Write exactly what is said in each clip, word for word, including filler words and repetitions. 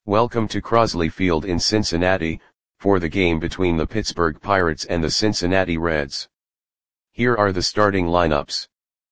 Welcome to Crosley Field in Cincinnati, for the game between the Pittsburgh Pirates and the Cincinnati Reds. Here are the starting lineups.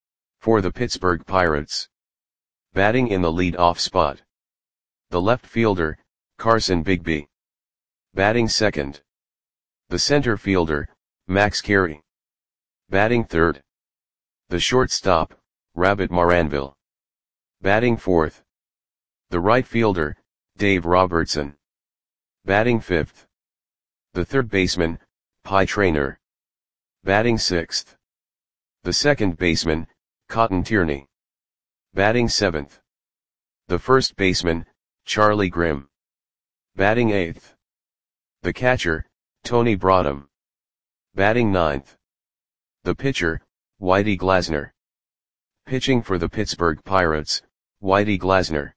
For the Pittsburgh Pirates. Batting in the lead-off spot. The left fielder, Carson Bigby. Batting second. The center fielder, Max Carey. Batting third. The shortstop, Rabbit Maranville. Batting fourth. The right fielder, Dave Robertson. Batting fifth. The third baseman, Pie Traynor. Batting sixth. The second baseman, Cotton Tierney. Batting seventh. The first baseman, Charlie Grimm. Batting eighth. The catcher, Tony Broadham. Batting ninth. The pitcher, Whitey Glasner. Pitching for the Pittsburgh Pirates, Whitey Glasner.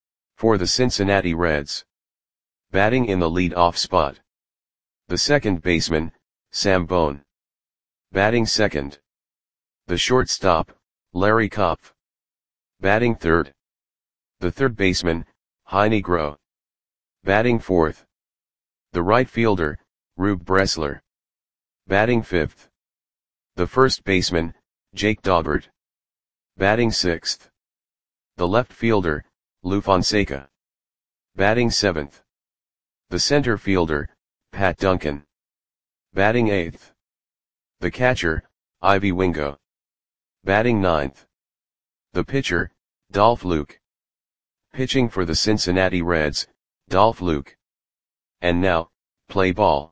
For the Cincinnati Reds. Batting in the lead-off spot. The second baseman, Sam Bone. Batting second. The shortstop, Larry Kopf. Batting third. The third baseman, Heine Groh. Batting fourth. The right fielder, Rube Bressler. Batting fifth. The first baseman, Jake Daubert. Batting sixth. The left fielder, Lou Fonseca. Batting seventh. The center fielder, Pat Duncan. Batting eighth. The catcher, Ivy Wingo. Batting ninth. The pitcher, Dolph Luke. Pitching for the Cincinnati Reds, Dolph Luke. And now, play ball.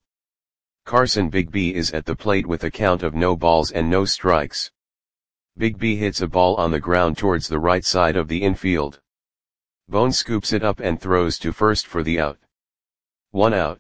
Carson Bigby is at the plate with a count of no balls and no strikes. Bigby hits a ball on the ground towards the right side of the infield. Bone scoops it up and throws to first for the out. One out.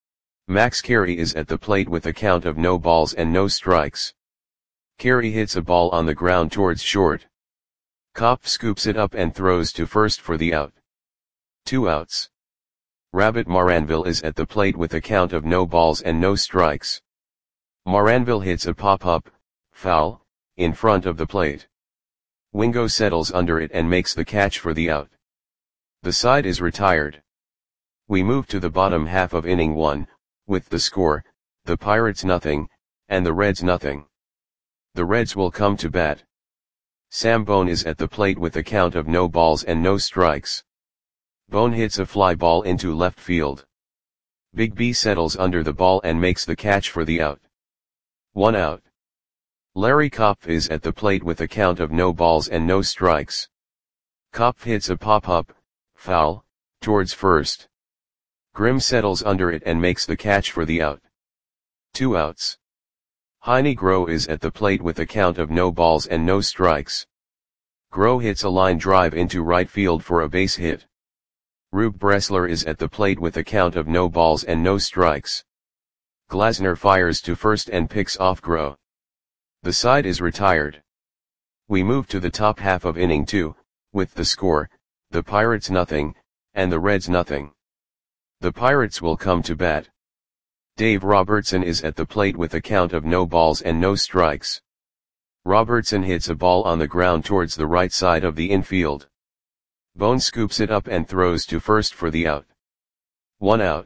Max Carey is at the plate with a count of no balls and no strikes. Carey hits a ball on the ground towards short. Kopf scoops it up and throws to first for the out. Two outs. Rabbit Maranville is at the plate with a count of no balls and no strikes. Maranville hits a pop-up, foul, in front of the plate. Wingo settles under it and makes the catch for the out. The side is retired. We move to the bottom half of inning one, with the score, the Pirates nothing, and the Reds nothing. The Reds will come to bat. Sam Bone is at the plate with a count of no balls and no strikes. Bone hits a fly ball into left field. Bigby settles under the ball and makes the catch for the out. One out. Larry Kopf is at the plate with a count of no balls and no strikes. Kopf hits a pop-up, foul, towards first. Grimm settles under it and makes the catch for the out. Two outs. Heine Groh is at the plate with a count of no balls and no strikes. Groh hits a line drive into right field for a base hit. Rube Bressler is at the plate with a count of no balls and no strikes. Glasner fires to first and picks off Groh. The side is retired. We move to the top half of inning two, with the score, the Pirates nothing, and the Reds nothing. The Pirates will come to bat. Dave Robertson is at the plate with a count of no balls and no strikes. Robertson hits a ball on the ground towards the right side of the infield. Bone scoops it up and throws to first for the out. One out.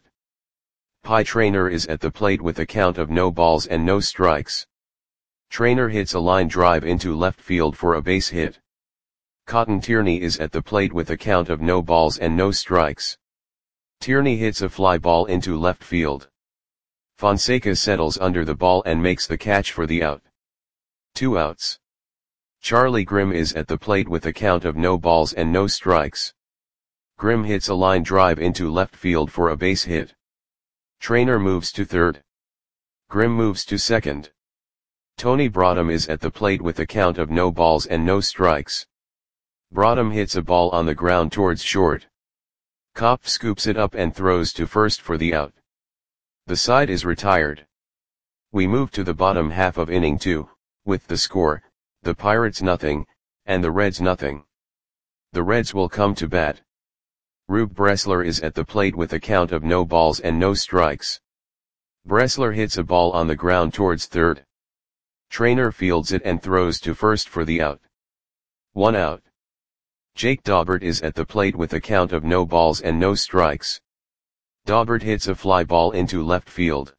Pie Traynor is at the plate with a count of no balls and no strikes. Traynor hits a line drive into left field for a base hit. Cotton Tierney is at the plate with a count of no balls and no strikes. Tierney hits a fly ball into left field. Fonseca settles under the ball and makes the catch for the out. Two outs. Charlie Grimm is at the plate with a count of no balls and no strikes. Grimm hits a line drive into left field for a base hit. Traynor moves to third. Grimm moves to second. Tony Broadham is at the plate with a count of no balls and no strikes. Broadham hits a ball on the ground towards short. Kopf scoops it up and throws to first for the out. The side is retired. We move to the bottom half of inning two, with the score, the Pirates nothing, and the Reds nothing. The Reds will come to bat. Rube Bressler is at the plate with a count of no balls and no strikes. Bressler hits a ball on the ground towards third. Traynor fields it and throws to first for the out. One out. Jake Daubert is at the plate with a count of no balls and no strikes. Daubert hits a fly ball into left field.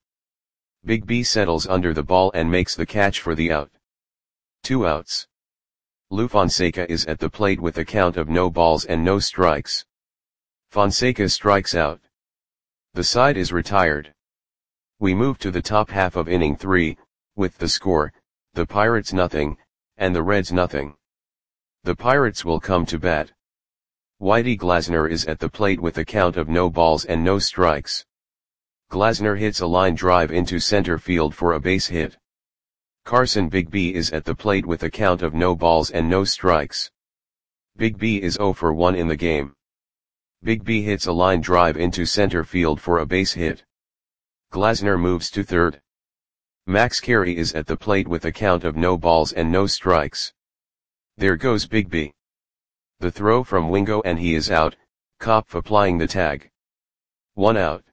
Big B settles under the ball and makes the catch for the out. Two outs. Lou Fonseca is at the plate with a count of no balls and no strikes. Fonseca strikes out. The side is retired. We move to the top half of inning three, with the score, the Pirates nothing, and the Reds nothing. The Pirates will come to bat. Whitey Glasner is at the plate with a count of no balls and no strikes. Glasner hits a line drive into center field for a base hit. Carson Big B is at the plate with a count of no balls and no strikes. Big B is oh for one in the game. Big B hits a line drive into center field for a base hit. Glasner moves to third. Max Carey is at the plate with a count of no balls and no strikes. There goes Big B. The throw from Wingo and he is out, Kopf applying the tag. One out.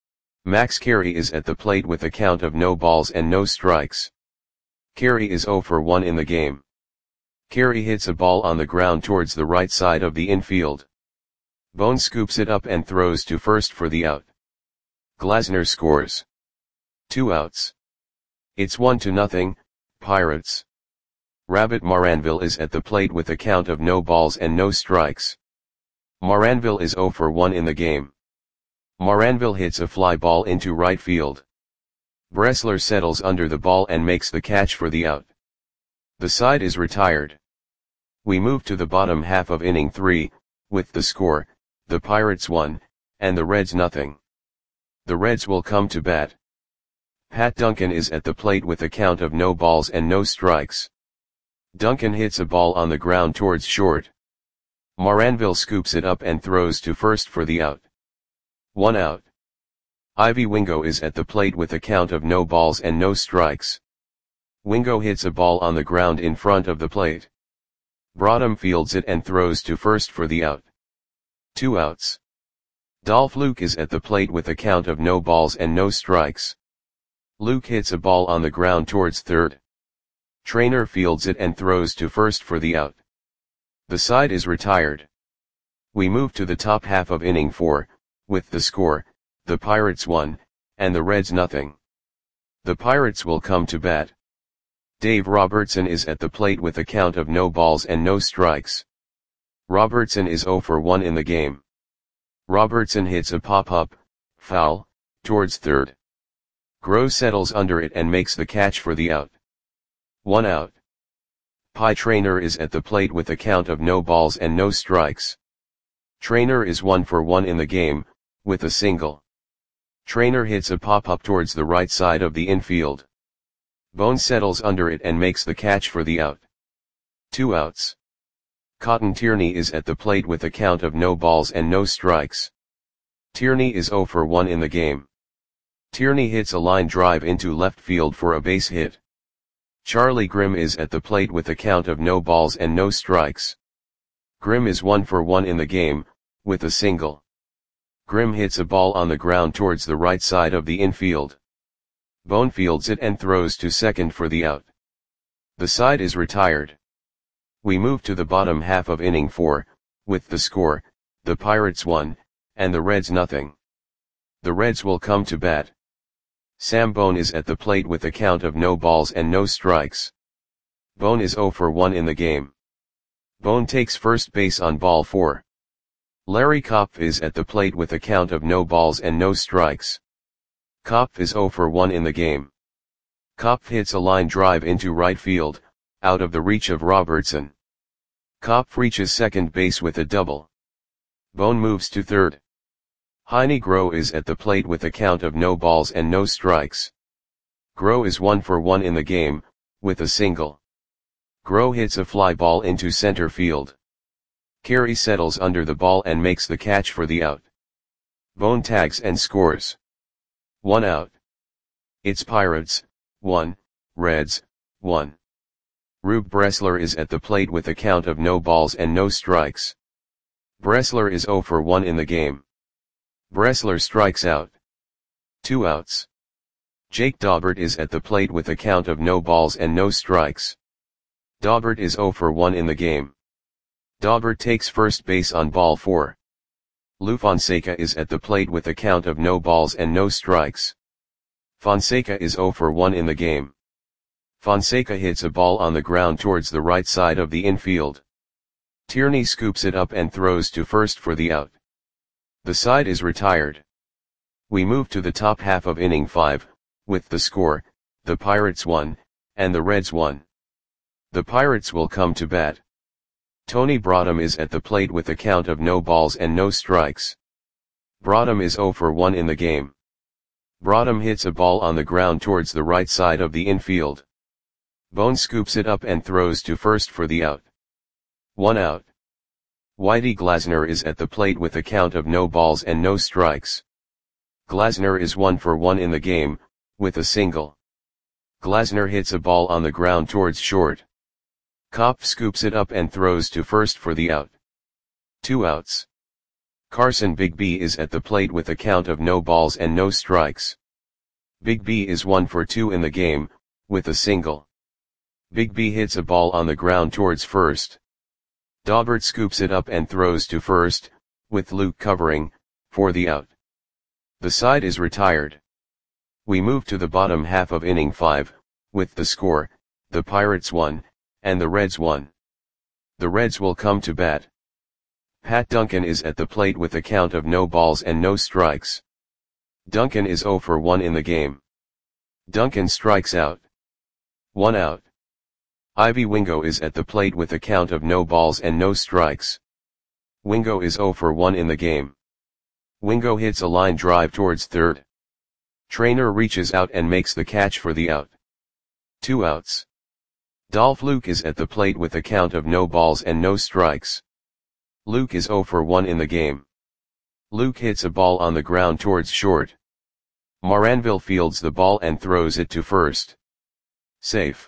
Max Carey is at the plate with a count of no balls and no strikes. Carey is oh for one in the game. Carey hits a ball on the ground towards the right side of the infield. Bone scoops it up and throws to first for the out. Glasner scores. Two outs. It's one to nothing, Pirates. Rabbit Maranville is at the plate with a count of no balls and no strikes. Maranville is oh for one in the game. Maranville hits a fly ball into right field. Bressler settles under the ball and makes the catch for the out. The side is retired. We move to the bottom half of inning three, with the score, the Pirates one, and the Reds nothing. The Reds will come to bat. Pat Duncan is at the plate with a count of no balls and no strikes. Duncan hits a ball on the ground towards short. Maranville scoops it up and throws to first for the out. One out. Ivy Wingo is at the plate with a count of no balls and no strikes. Wingo hits a ball on the ground in front of the plate. Broadham fields it and throws to first for the out. Two outs. Dolph Luke is at the plate with a count of no balls and no strikes. Luke hits a ball on the ground towards third. Trainer fields it and throws to first for the out. The side is retired. We move to the top half of inning four, with the score, the Pirates one, and the Reds nothing. The Pirates will come to bat. Dave Robertson is at the plate with a count of no balls and no strikes. Robertson is oh for one in the game. Robertson hits a pop-up, foul, towards third. Groh settles under it and makes the catch for the out. One out. Pie Trainer is at the plate with a count of no balls and no strikes. Trainer is one for one in the game, with a single. Trainer hits a pop-up towards the right side of the infield. Bone settles under it and makes the catch for the out. Two outs. Cotton Tierney is at the plate with a count of no balls and no strikes. Tierney is oh for one in the game. Tierney hits a line drive into left field for a base hit. Charlie Grimm is at the plate with a count of no balls and no strikes. Grimm is one for one in the game, with a single. Grimm hits a ball on the ground towards the right side of the infield. Bone fields it and throws to second for the out. The side is retired. We move to the bottom half of inning four, with the score, the Pirates one, and the Reds nothing. The Reds will come to bat. Sam Bone is at the plate with a count of no balls and no strikes. Bone is oh for one in the game. Bone takes first base on ball four. Larry Kopf is at the plate with a count of no balls and no strikes. Kopf is oh for one in the game. Kopf hits a line drive into right field, out of the reach of Robertson. Kopf reaches second base with a double. Bone moves to third. Heine Groh is at the plate with a count of no balls and no strikes. Groh is one for one in the game, with a single. Groh hits a fly ball into center field. Carey settles under the ball and makes the catch for the out. Bone tags and scores. One out. It's Pirates, one, Reds, one. Rube Bressler is at the plate with a count of no balls and no strikes. Bressler is oh for one in the game. Bressler strikes out. Two outs. Jake Daubert is at the plate with a count of no balls and no strikes. Daubert is oh for one in the game. Daubert takes first base on ball four. Lou Fonseca is at the plate with a count of no balls and no strikes. Fonseca is zero for one in the game. Fonseca hits a ball on the ground towards the right side of the infield. Tierney scoops it up and throws to first for the out. The side is retired. We move to the top half of inning five, with the score, the Pirates one, and the Reds one. The Pirates will come to bat. Tony Broadham is at the plate with a count of no balls and no strikes. Broadham is zero for one in the game. Broadham hits a ball on the ground towards the right side of the infield. Bone scoops it up and throws to first for the out. One out. Whitey Glasner is at the plate with a count of no balls and no strikes. Glasner is one for one in the game, with a single. Glasner hits a ball on the ground towards short. Kopf scoops it up and throws to first for the out. Two outs. Carson Bigby is at the plate with a count of no balls and no strikes. Bigby is one for two in the game, with a single. Bigby hits a ball on the ground towards first. Daubert scoops it up and throws to first, with Luke covering, for the out. The side is retired. We move to the bottom half of inning five, with the score, the Pirates one, and the Reds one. The Reds will come to bat. Pat Duncan is at the plate with a count of no balls and no strikes. Duncan is zero for one in the game. Duncan strikes out. One out. Ivy Wingo is at the plate with a count of no balls and no strikes. Wingo is zero for one in the game. Wingo hits a line drive towards third. Trainer reaches out and makes the catch for the out. Two outs. Dolph Luke is at the plate with a count of no balls and no strikes. Luke is zero for one in the game. Luke hits a ball on the ground towards short. Moranville fields the ball and throws it to first. Safe.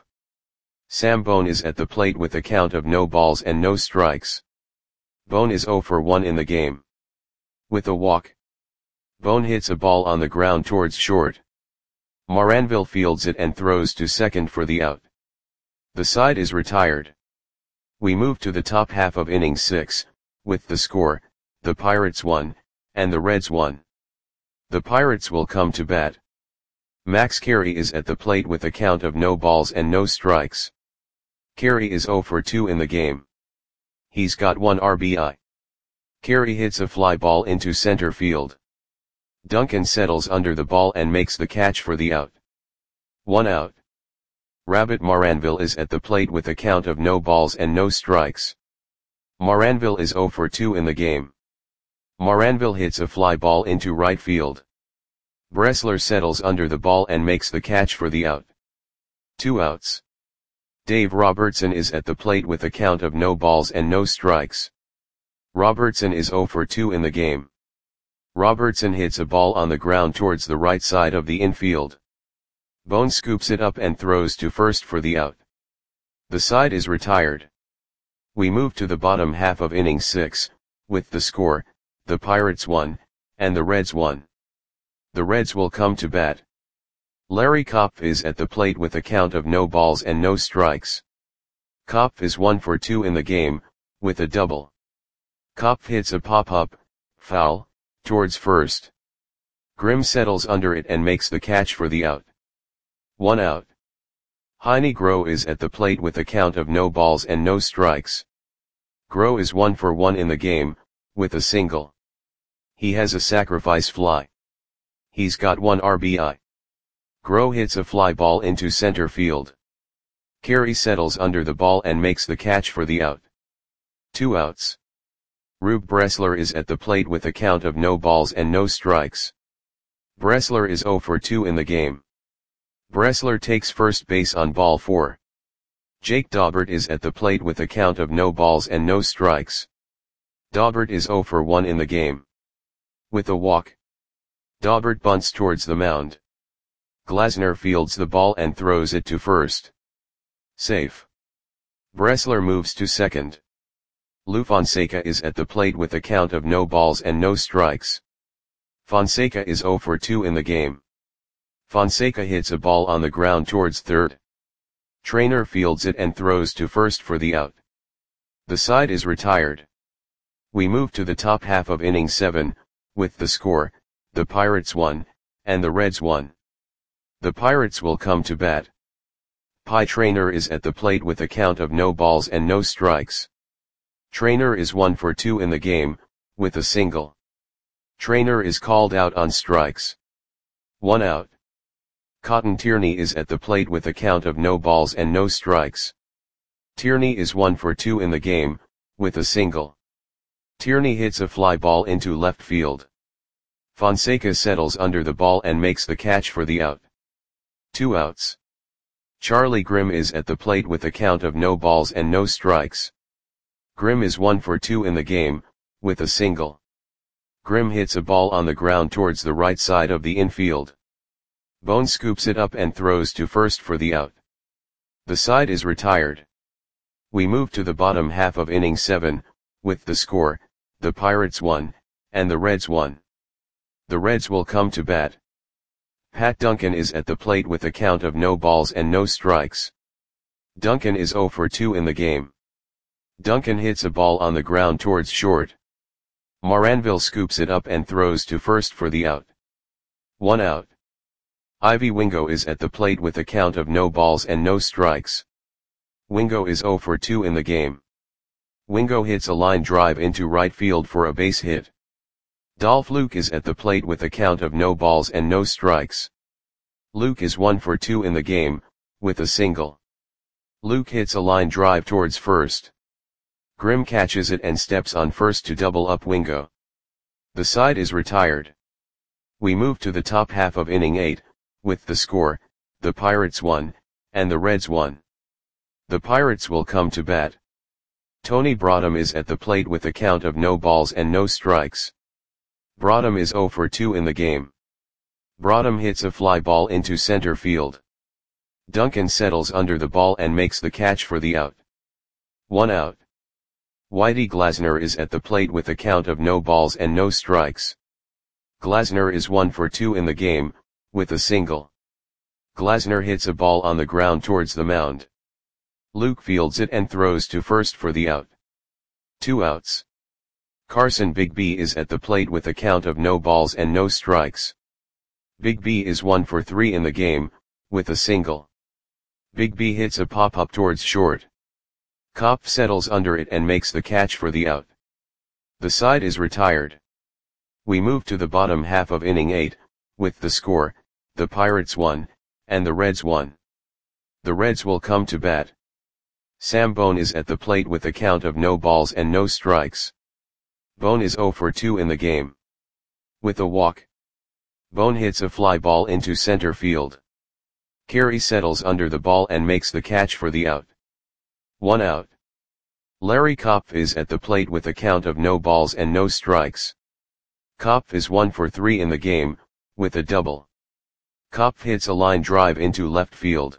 Sam Bone is at the plate with a count of no balls and no strikes. Bone is zero for one in the game. With a walk. Bone hits a ball on the ground towards short. Moranville fields it and throws to second for the out. The side is retired. We move to the top half of inning six, with the score, the Pirates one, and the Reds one. The Pirates will come to bat. Max Carey is at the plate with a count of no balls and no strikes. Carey is zero for two in the game. He's got one R B I. Carey hits a fly ball into center field. Duncan settles under the ball and makes the catch for the out. One out. Rabbit Moranville is at the plate with a count of no balls and no strikes. Moranville is zero for two in the game. Moranville hits a fly ball into right field. Bressler settles under the ball and makes the catch for the out. Two outs. Dave Robertson is at the plate with a count of no balls and no strikes. Robertson is zero for two in the game. Robertson hits a ball on the ground towards the right side of the infield. Bone scoops it up and throws to first for the out. The side is retired. We move to the bottom half of inning six, with the score, the Pirates one, and the Reds one. The Reds will come to bat. Larry Kopf is at the plate with a count of no balls and no strikes. Kopf is one for two in the game, with a double. Kopf hits a pop-up, foul, towards first. Grimm settles under it and makes the catch for the out. One out. Heine Groh is at the plate with a count of no balls and no strikes. Groh is one for one in the game, with a single. He has a sacrifice fly. He's got one R B I. Groh hits a fly ball into center field. Carey settles under the ball and makes the catch for the out. Two outs. Rube Bressler is at the plate with a count of no balls and no strikes. Bressler is zero for two in the game. Bressler takes first base on ball four. Jake Daubert is at the plate with a count of no balls and no strikes. Daubert is zero for one in the game. With a walk. Daubert bunts towards the mound. Glasner fields the ball and throws it to first. Safe. Bressler moves to second. Lou Fonseca is at the plate with a count of no balls and no strikes. Fonseca is zero for two in the game. Fonseca hits a ball on the ground towards third. Trainer fields it and throws to first for the out. The side is retired. We move to the top half of inning seven, with the score, the Pirates won, and the Reds won. The Pirates will come to bat. Pie Traynor is at the plate with a count of no balls and no strikes. Traynor is one for two in the game, with a single. Traynor is called out on strikes. One out. Cotton Tierney is at the plate with a count of no balls and no strikes. Tierney is one for two in the game, with a single. Tierney hits a fly ball into left field. Fonseca settles under the ball and makes the catch for the out. Two outs. Charlie Grimm is at the plate with a count of no balls and no strikes. Grimm is one for two in the game, with a single. Grimm hits a ball on the ground towards the right side of the infield. Bone scoops it up and throws to first for the out. The side is retired. We move to the bottom half of inning seven, with the score, the Pirates won, and the Reds won. The Reds will come to bat. Pat Duncan is at the plate with a count of no balls and no strikes. Duncan is oh for two in the game. Duncan hits a ball on the ground towards short. Moranville scoops it up and throws to first for the out. One out. Ivy Wingo is at the plate with a count of no balls and no strikes. Wingo is oh for two in the game. Wingo hits a line drive into right field for a base hit. Dolph Luke is at the plate with a count of no balls and no strikes. Luke is one for two in the game, with a single. Luke hits a line drive towards first. Grimm catches it and steps on first to double up Wingo. The side is retired. We move to the top half of inning eight, with the score, the Pirates won, and the Reds won. The Pirates will come to bat. Tony Broadham is at the plate with a count of no balls and no strikes. Broadham is oh for two in the game. Broadham hits a fly ball into center field. Duncan settles under the ball and makes the catch for the out. One out. Whitey Glasner is at the plate with a count of no balls and no strikes. Glasner is one for two in the game, with a single. Glasner hits a ball on the ground towards the mound. Luke fields it and throws to first for the out. Two outs. Carson Big B is at the plate with a count of no balls and no strikes. Big B is one for three in the game, with a single. Big B hits a pop-up towards short. Kopf settles under it and makes the catch for the out. The side is retired. We move to the bottom half of inning eight, with the score, the Pirates won, and the Reds won. The Reds will come to bat. Sam Bone is at the plate with a count of no balls and no strikes. Bone is oh for two in the game. With a walk. Bone hits a fly ball into center field. Carey settles under the ball and makes the catch for the out. One out. Larry Kopf is at the plate with a count of no balls and no strikes. Kopf is one for three in the game, with a double. Kopf hits a line drive into left field.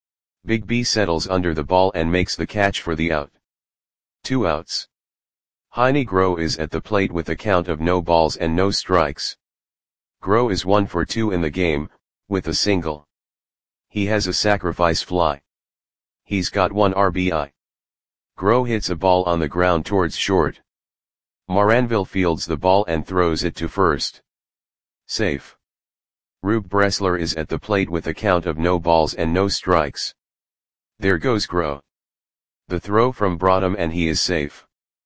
Big B settles under the ball and makes the catch for the out. Two outs. Heine Groh is at the plate with a count of no balls and no strikes. Groh is one for two in the game, with a single. He has a sacrifice fly. He's got one R B I. Groh hits a ball on the ground towards short. Moranville fields the ball and throws it to first. Safe. Rube Bressler is at the plate with a count of no balls and no strikes. There goes Groh. The throw from Broadham and he is safe.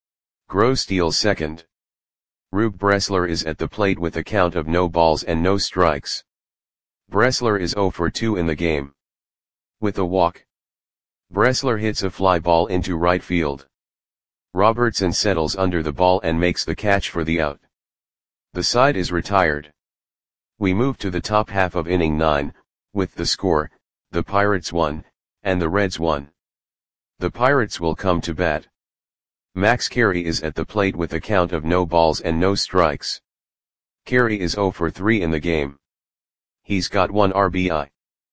Groh steals second. Rube Bressler is at the plate with a count of no balls and no strikes. Bressler is oh for two in the game. With a walk. Bressler hits a fly ball into right field. Robertson settles under the ball and makes the catch for the out. The side is retired. We move to the top half of inning nine, with the score, the Pirates won, and the Reds won. The Pirates will come to bat. Max Carey is at the plate with a count of no balls and no strikes. Carey is oh for three in the game. He's got one R B I.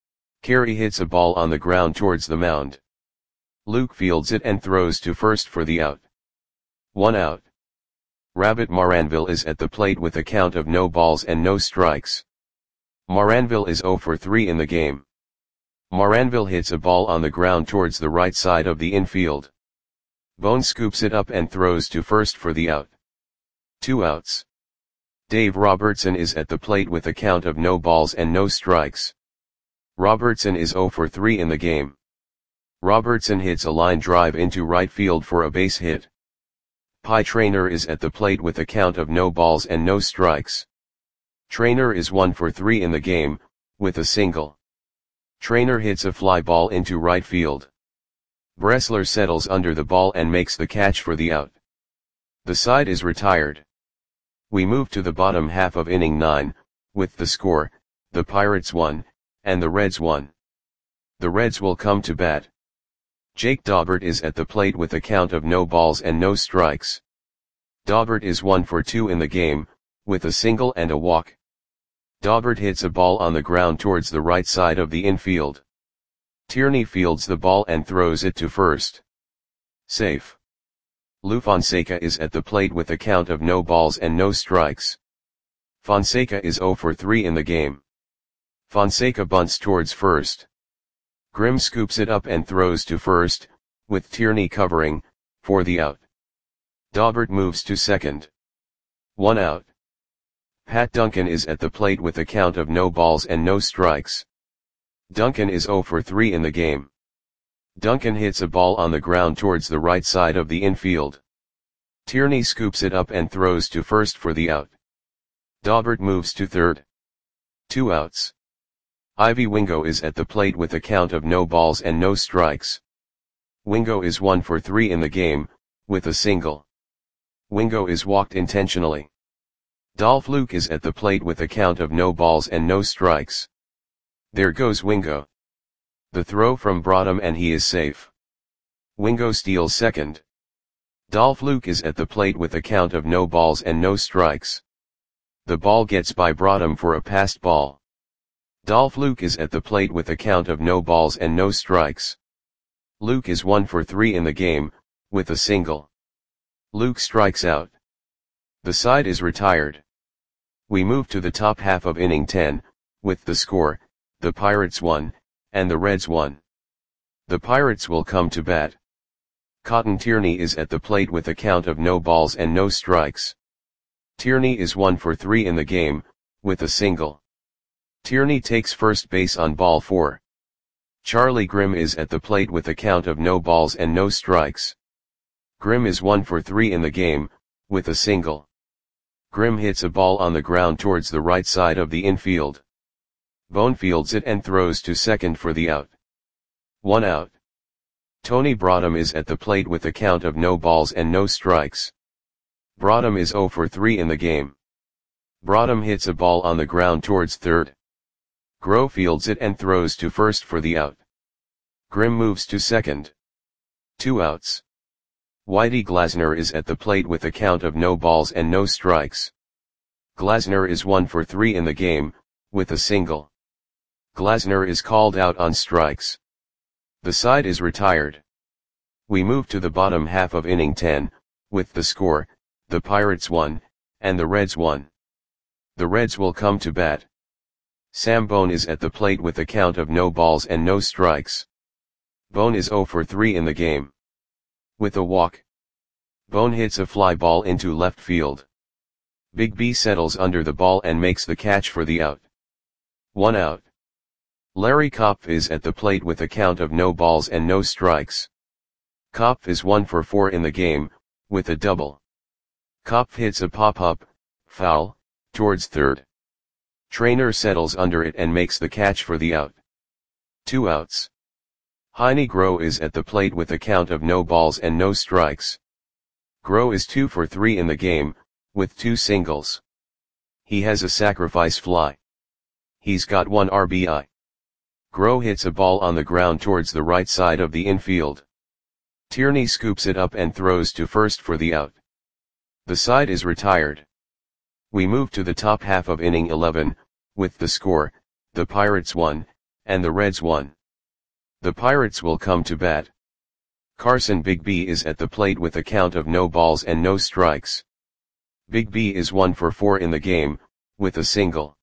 Carey hits a ball on the ground towards the mound. Luke fields it and throws to first for the out. One out. Rabbit Moranville is at the plate with a count of no balls and no strikes. Moranville is oh for three in the game. Moranville hits a ball on the ground towards the right side of the infield. Bone scoops it up and throws to first for the out. Two outs. Dave Robertson is at the plate with a count of no balls and no strikes. Robertson is oh for three in the game. Robertson hits a line drive into right field for a base hit. Pie Traynor is at the plate with a count of no balls and no strikes. Traynor is one for three in the game, with a single. Traynor hits a fly ball into right field. Bressler settles under the ball and makes the catch for the out. The side is retired. We move to the bottom half of inning nine, with the score, the Pirates won, and the Reds won. The Reds will come to bat. Jake Daubert is at the plate with a count of no balls and no strikes. Daubert is one for two in the game, with a single and a walk. Daubert hits a ball on the ground towards the right side of the infield. Tierney fields the ball and throws it to first. Safe. Lou Fonseca is at the plate with a count of no balls and no strikes. Fonseca is oh for three in the game. Fonseca bunts towards first. Grimm scoops it up and throws to first, with Tierney covering, for the out. Daubert moves to second. One out. Pat Duncan is at the plate with a count of no balls and no strikes. Duncan is oh for three in the game. Duncan hits a ball on the ground towards the right side of the infield. Tierney scoops it up and throws to first for the out. Daubert moves to third. Two outs. Ivy Wingo is at the plate with a count of no balls and no strikes. Wingo is one for three in the game, with a single. Wingo is walked intentionally. Dolph Luke is at the plate with a count of no balls and no strikes. There goes Wingo. The throw from Broadham and he is safe. Wingo steals second. Dolph Luke is at the plate with a count of no balls and no strikes. The ball gets by Broadham for a passed ball. Dolph Luke is at the plate with a count of no balls and no strikes. Luke is one for three in the game, with a single. Luke strikes out. The side is retired. We move to the top half of inning ten, with the score, the Pirates won, and the Reds won. The Pirates will come to bat. Cotton Tierney is at the plate with a count of no balls and no strikes. Tierney is one for three in the game, with a single. Tierney takes first base on ball four. Charlie Grimm is at the plate with a count of no balls and no strikes. Grimm is one for three in the game, with a single. Grimm hits a ball on the ground towards the right side of the infield. Bone fields it and throws to second for the out. One out. Tony Broadham is at the plate with a count of no balls and no strikes. Broadham is oh for three in the game. Broadham hits a ball on the ground towards third. Groh fields it and throws to first for the out. Grimm moves to second. Two outs. Whitey Glasner is at the plate with a count of no balls and no strikes. Glasner is one for three in the game, with a single. Glasner is called out on strikes. The side is retired. We move to the bottom half of inning ten, with the score, the Pirates won, and the Reds won. The Reds will come to bat. Sam Bone is at the plate with a count of no balls and no strikes. Bone is oh for three in the game. With a walk. Bone hits a fly ball into left field. Big B settles under the ball and makes the catch for the out. One out. Larry Kopf is at the plate with a count of no balls and no strikes. Kopf is one for four in the game, with a double. Kopf hits a pop-up, foul, towards third. Traynor settles under it and makes the catch for the out. Two outs. Heine Groh is at the plate with a count of no balls and no strikes. Groh is two for three in the game, with two singles. He has a sacrifice fly. He's got one R B I. Groh hits a ball on the ground towards the right side of the infield. Tierney scoops it up and throws to first for the out. The side is retired. We move to the top half of inning eleven, with the score, the Pirates won, and the Reds won. The Pirates will come to bat. Carson Big B is at the plate with a count of no balls and no strikes. Big B is one for four in the game, with a single.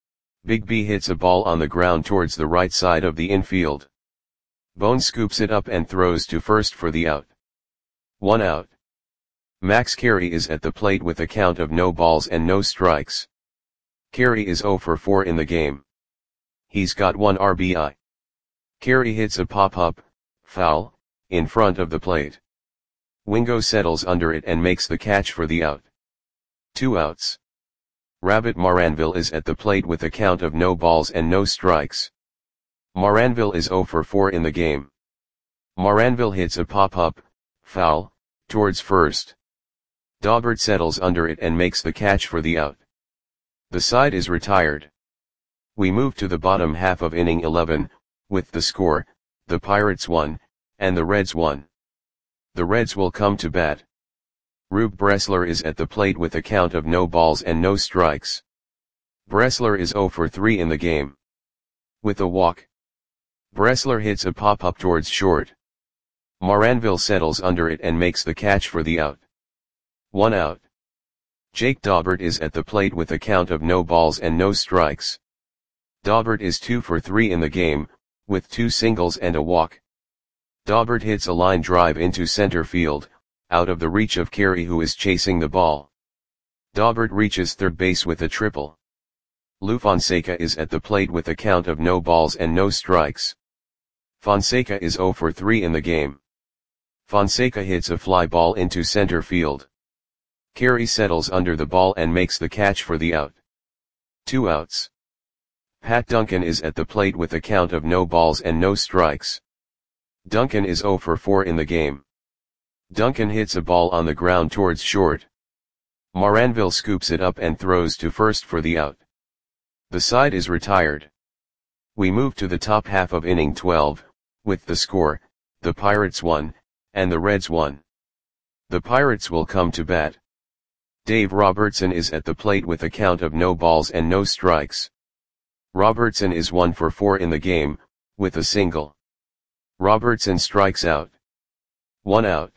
Big B hits a ball on the ground towards the right side of the infield. Bone scoops it up and throws to first for the out. One out. Max Carey is at the plate with a count of no balls and no strikes. Carey is zero for four in the game. He's got one R B I. Carey hits a pop-up, foul, in front of the plate. Wingo settles under it and makes the catch for the out. Two outs. Rabbit Maranville is at the plate with a count of no balls and no strikes. Maranville is zero for four in the game. Maranville hits a pop-up, foul, towards first. Daubert settles under it and makes the catch for the out. The side is retired. We move to the bottom half of inning eleven, with the score, the Pirates one, and the Reds one. The Reds will come to bat. Rube Bressler is at the plate with a count of no balls and no strikes. Bressler is zero for three in the game. With a walk. Bressler hits a pop-up towards short. Maranville settles under it and makes the catch for the out. One out. Jake Daubert is at the plate with a count of no balls and no strikes. Daubert is two for three in the game, with two singles and a walk. Daubert hits a line drive into center field, out of the reach of Carey, who is chasing the ball. Daubert reaches third base with a triple. Lou Fonseca is at the plate with a count of no balls and no strikes. Fonseca is zero for three in the game. Fonseca hits a fly ball into center field. Carey settles under the ball and makes the catch for the out. Two outs. Pat Duncan is at the plate with a count of no balls and no strikes. Duncan is zero for four in the game. Duncan hits a ball on the ground towards short. Maranville scoops it up and throws to first for the out. The side is retired. We move to the top half of inning twelve, with the score, the Pirates one, and the Reds one. The Pirates will come to bat. Dave Robertson is at the plate with a count of no balls and no strikes. Robertson is one for four in the game, with a single. Robertson strikes out. One out.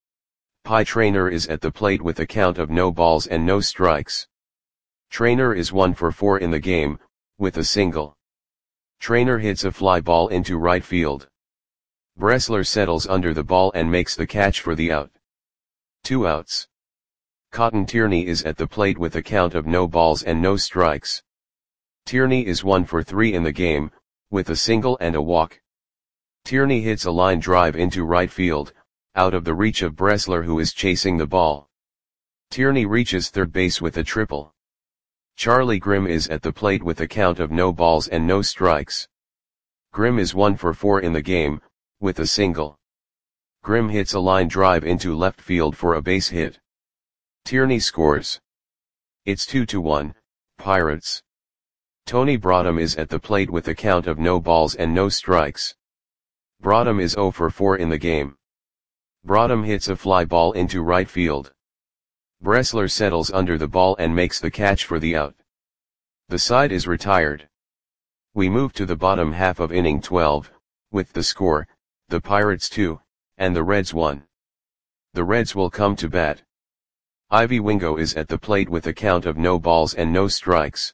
Pie Traynor is at the plate with a count of no balls and no strikes. Traynor is one for four in the game, with a single. Traynor hits a fly ball into right field. Bressler settles under the ball and makes the catch for the out. Two outs. Cotton Tierney is at the plate with a count of no balls and no strikes. Tierney is one for three in the game, with a single and a walk. Tierney hits a line drive into right field, out of the reach of Bressler, who is chasing the ball. Tierney reaches third base with a triple. Charlie Grimm is at the plate with a count of no balls and no strikes. Grimm is one for four in the game, with a single. Grimm hits a line drive into left field for a base hit. Tierney scores. It's two to one, Pirates. Tony Broadham is at the plate with a count of no balls and no strikes. Broadham is zero for four in the game. Broadham hits a fly ball into right field. Bressler settles under the ball and makes the catch for the out. The side is retired. We move to the bottom half of inning twelve, with the score, the Pirates two, and the Reds one. The Reds will come to bat. Ivy Wingo is at the plate with a count of no balls and no strikes.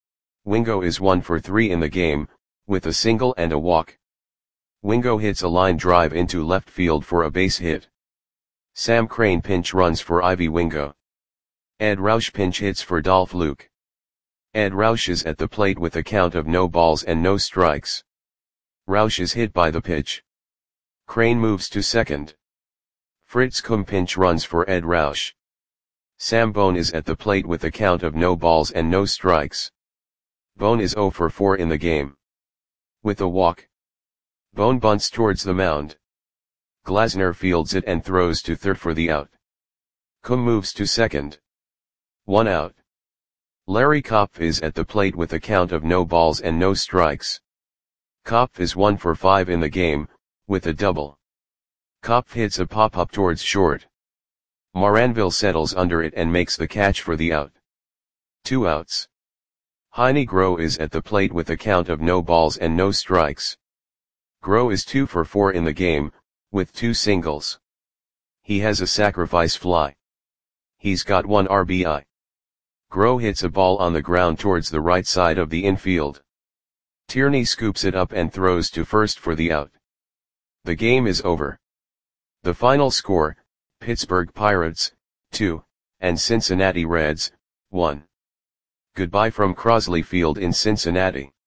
Wingo is one for three in the game, with a single and a walk. Wingo hits a line drive into left field for a base hit. Sam Crane pinch runs for Ivy Wingo. Ed Roush pinch hits for Dolph Luke. Ed Roush is at the plate with a count of no balls and no strikes. Roush is hit by the pitch. Crane moves to second. Fritz Kuhm pinch runs for Ed Roush. Sam Bone is at the plate with a count of no balls and no strikes. Bone is zero for four in the game. With a walk. Bone bunts towards the mound. Glasner fields it and throws to third for the out. Kuhm moves to second. One out. Larry Kopf is at the plate with a count of no balls and no strikes. Kopf is one for five in the game, with a double. Kopf hits a pop-up towards short. Maranville settles under it and makes the catch for the out. Two outs. Heine Groh is at the plate with a count of no balls and no strikes. Groh is two for four in the game, with two singles. He has a sacrifice fly. He's got one R B I. Groh hits a ball on the ground towards the right side of the infield. Tierney scoops it up and throws to first for the out. The game is over. The final score, Pittsburgh Pirates, two, and Cincinnati Reds, one. Goodbye from Crosley Field in Cincinnati.